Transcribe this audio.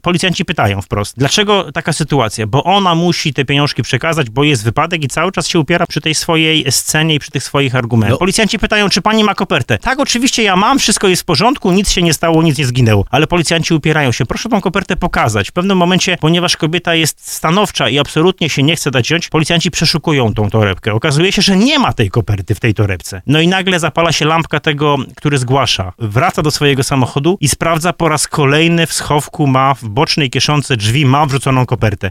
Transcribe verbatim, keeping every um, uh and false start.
Policjanci pytają wprost, dlaczego taka sytuacja? Bo ona musi te pieniążki przekazać, bo jest wypadek i cały czas się upiera przy tej swojej scenie i przy tych swoich argumentach. No. Policjanci pytają, czy pani ma kopertę? Tak, oczywiście ja mam, wszystko jest w porządku, nic się nie stało, nic nie zginęło. Ale policjanci upierają się, proszę tą kopertę pokazać. W pewnym momencie, ponieważ kobieta jest stanowcza i absolutnie się nie chce dać wziąć, policjanci przeszukują tą torebkę. Okazuje się, że nie ma tej koperty w tej torebce. No i nagle zapala się lampka tego, który zgłasza. Wraca do swojego samochodu i sprawdza po raz kolejny w schowku ma w bocznej kieszonce drzwi ma wrzuconą kopertę.